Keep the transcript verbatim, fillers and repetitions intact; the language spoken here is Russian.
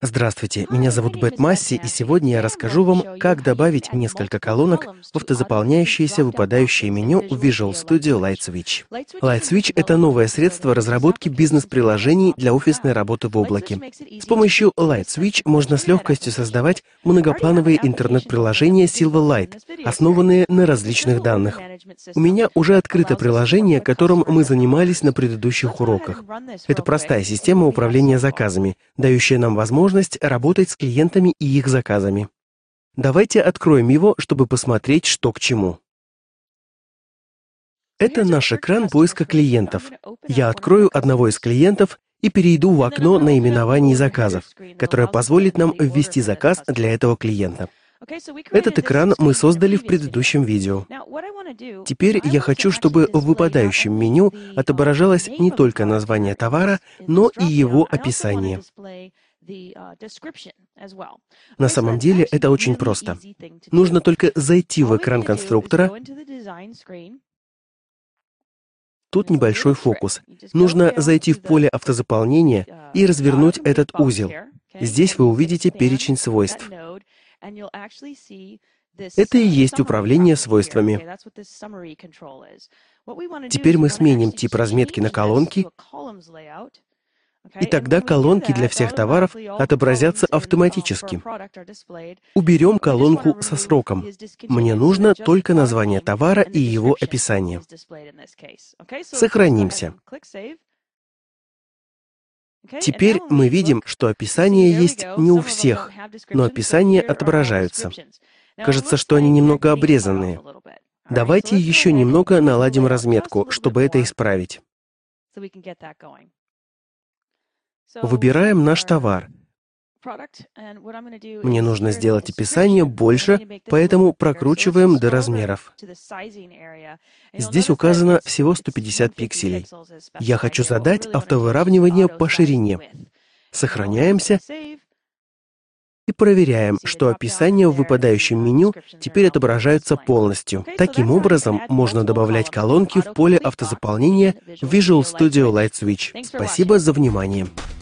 Здравствуйте, меня зовут Бет Масси, и сегодня я расскажу вам, как добавить несколько колонок в автозаполняющееся выпадающее меню в Visual Studio Light Switch. Light Switch — это новое средство разработки бизнес-приложений для офисной работы в облаке. С помощью Light Switch можно с легкостью создавать многоплановые интернет-приложения Silverlight, основанные на различных данных. У меня уже открыто приложение, которым мы занимались на предыдущих уроках. Это простая система управления заказами, дающая нам возможность работать с клиентами и их заказами. Давайте откроем его, чтобы посмотреть, что к чему. Это наш экран поиска клиентов. Я открою одного из клиентов и перейду в окно наименований заказов, которое позволит нам ввести заказ для этого клиента. Этот экран мы создали в предыдущем видео. Теперь я хочу, чтобы в выпадающем меню отображалось не только название товара, но и его описание. На самом деле это очень просто. Нужно только зайти в экран конструктора. Тут небольшой фокус. Нужно зайти в поле автозаполнения и развернуть этот узел. Здесь вы увидите перечень свойств. Это и есть управление свойствами. Теперь мы сменим тип разметки на колонки, и тогда колонки для всех товаров отобразятся автоматически. Уберем колонку со сроком. Мне нужно только название товара и его описание. Сохранимся. Теперь мы видим, что описание есть не у всех, но описания отображаются. Кажется, что они немного обрезанные. Давайте еще немного наладим разметку, чтобы это исправить. Выбираем наш товар. Мне нужно сделать описание больше, поэтому прокручиваем до размеров. Здесь указано всего сто пятьдесят пикселей. Я хочу задать автовыравнивание по ширине. Сохраняемся и проверяем, что описания в выпадающем меню теперь отображаются полностью. Таким образом, можно добавлять колонки в поле автозаполнения Visual Studio Light Switch. Спасибо за внимание.